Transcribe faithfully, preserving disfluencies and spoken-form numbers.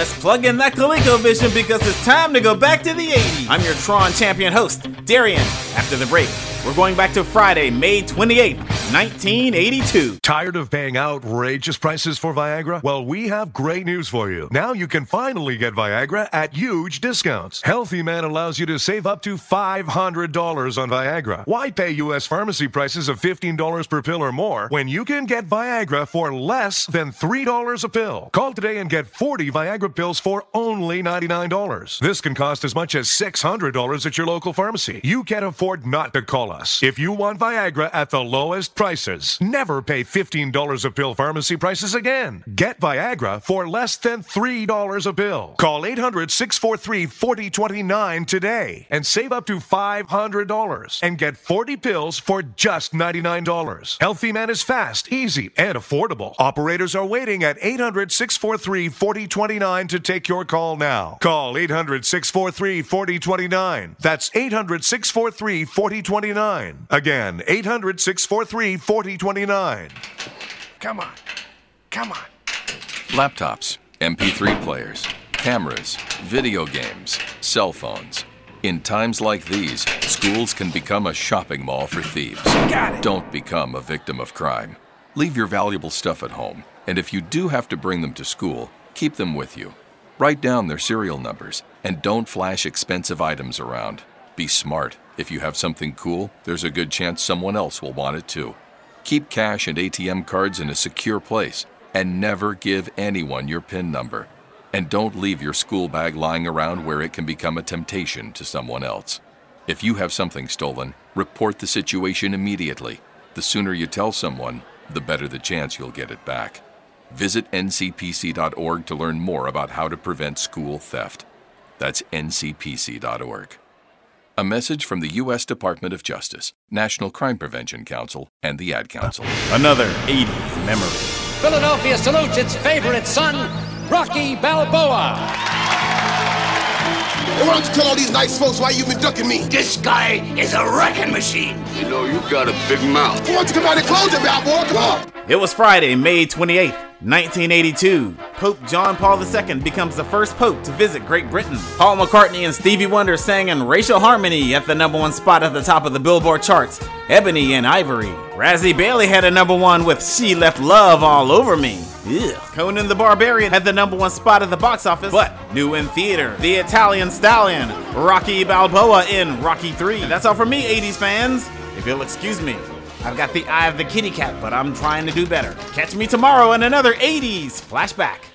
let's plug in that ColecoVision because it's time to go back to the eighties. I'm your Tron champion host, Darian. After the break, we're going back to Friday, May twenty-eighth, nineteen eighty-two. Tired of paying outrageous prices for Viagra? Well, we have great news for you. Now you can finally get Viagra at huge discounts. Healthy Man allows you to save up to five hundred dollars on Viagra. Why pay U S pharmacy prices of fifteen dollars per pill or more when you can get Viagra for less than three dollars a pill? Call today and get forty Viagra pills for only ninety-nine dollars. This can cost as much as six hundred dollars at your local pharmacy. You can't afford not to call us. If you want Viagra at the lowest prices, never pay fifteen dollars a pill pharmacy prices again. Get Viagra for less than three dollars a pill. Call eight hundred, six four three, four zero two nine today and save up to five hundred dollars and get forty pills for just ninety-nine dollars. Healthy Man is fast, easy, and affordable. Operators are waiting at eight hundred, six four three, four zero two nine to take your call now. Call eight hundred, six four three, four zero two nine. That's eight hundred, six four three, four zero two nine. Again, eight hundred, six four three, four zero two nine. Come on. Come on. Laptops, M P three players, cameras, video games, cell phones. In times like these, schools can become a shopping mall for thieves. Got it. Don't become a victim of crime. Leave your valuable stuff at home, and if you do have to bring them to school, keep them with you. Write down their serial numbers, and don't flash expensive items around. Be smart. If you have something cool, there's a good chance someone else will want it too. Keep cash and A T M cards in a secure place, and never give anyone your PIN number. And don't leave your school bag lying around where it can become a temptation to someone else. If you have something stolen, report the situation immediately. The sooner you tell someone, the better the chance you'll get it back. Visit N C P C dot org to learn more about how to prevent school theft. That's N C P C dot org. A message from the U S Department of Justice, National Crime Prevention Council, and the Ad Council. Another eighties memory. Philadelphia salutes its favorite son, Rocky Balboa. Hey, why don't you tell all these nice folks why you've been ducking me? This guy is a wrecking machine. You know, you got a big mouth. Why don't you come out and close it, Balboa? Come on. It was Friday, May twenty-eighth, nineteen eighty-two. Pope John Paul the Second becomes the first pope to visit Great Britain. Paul McCartney and Stevie Wonder sang in Racial Harmony at the number one spot at the top of the Billboard charts, Ebony and Ivory. Razzie Bailey had a number one with She Left Love All Over Me. Ugh. Conan the Barbarian had the number one spot at the box office, but new in theater, The Italian Stallion, Rocky Balboa in Rocky three. And that's all for me, eighties fans. If you'll excuse me, I've got the eye of the kitty cat, but I'm trying to do better. Catch me tomorrow in another eighties flashback.